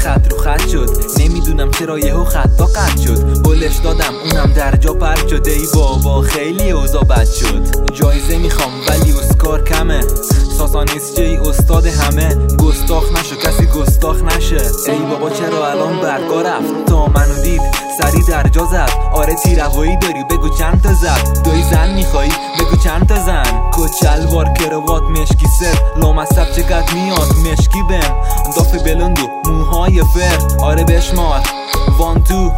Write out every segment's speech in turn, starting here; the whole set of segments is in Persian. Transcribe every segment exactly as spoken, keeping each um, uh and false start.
خط رو خط شد، نمیدونم چرا یهو خطا قطع شد. بلش دادم اونم در جا پرت شد. ای بابا خیلی اوضاع بد شد. جایزه میخوام ولی اسکار کمه، ساسانیست جی استاد همه. گستاخ نشو کسی گستاخ نشه. ای بابا چرا الان برگا رفت، تا منو دید سری در جا زد. آره تیروایی داری بگو چند تا زد. دوی زن میخوایی بگو چند تا زن. کچلوار کروات مشکی سر، لامصب چقدر میاد مشکی بم. داف بلند و موهای فر، آره بشمار وان تو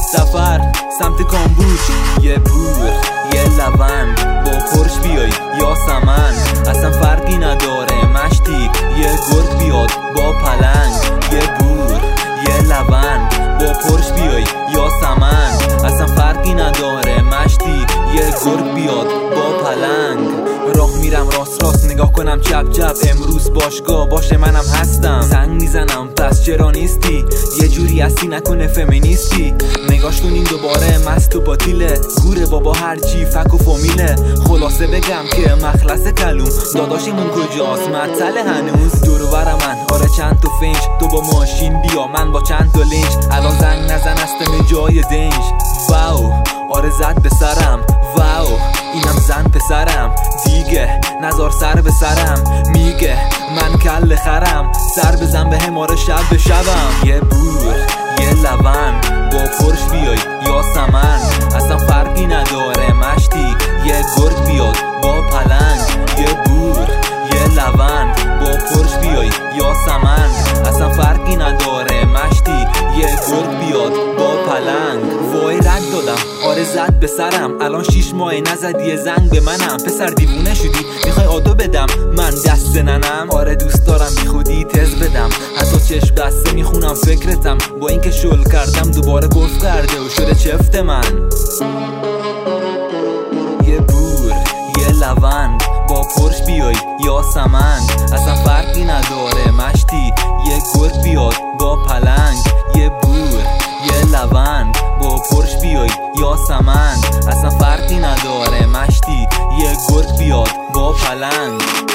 سفر سمت کامبوج. یه بور یه لبن با پرش بیای یا سمن، اصلا فرقی نداره مشتی. یه گرگ بیاد با پلنگ. یه بور یه لبن با پرش بیای یا سمن، اصلا فرقی نداره مشتی. یه گرگ بیاد با پلنگ. راه میرم راست راست نگاه کنم چپ چپ، امروز باشگاه باشه منم هستم. زنگ میزنم پس چرا نیستی، یه جوری هستی نکنه فمینیستی. نگاش کنین دوباره مست و باطیله، گوره بابا هرچی فک و فامیله. خلاصه بگم که مخلص کلوم، داداشمون کجاست مطل هنوز. دور و بر من آره چند تا فنج، تو با ماشین بیا من با چند تا لنج. الان زنگ نزن استم جای دنج. واو آره زد به سرم، واو اینم زن پسرم. دیگه نزار سر به سرم، میگه من کل خرم. سر بزن به هم آره شب به شبم. یه بور یه لبن با پرش بیای یا سمن، اصلا فرقی نداره مشتی. یه گرگ بیاد با پلنگ. یه بور یه لبن با پرش بیای یا سمن، اصلا فرقی نداره مشتی. یه گرگ بیاد با پلنگ. وای رد دادم آره زد به سرم، الان شیش ماه نزدی زنگ به منم. پسر دیوونه شدی میخوای آدو بدم من دست ننم. آره دوست دارم بی خودی تز بدم، حتی چشم بسته میخونم فکرتم. با اینکه شل کردم دوباره گفت کرده و شده چفت من. یه بور یه لبن با پرش بیای یا سمن، اصلا فرقی نداره مشتی. یه گرگ بیاد با پلنگ. یه بور یه لبن با پرش بیای یا سمن، اصلا فرقی نداره مشتی. یه گرگ بیاد با پلنگ.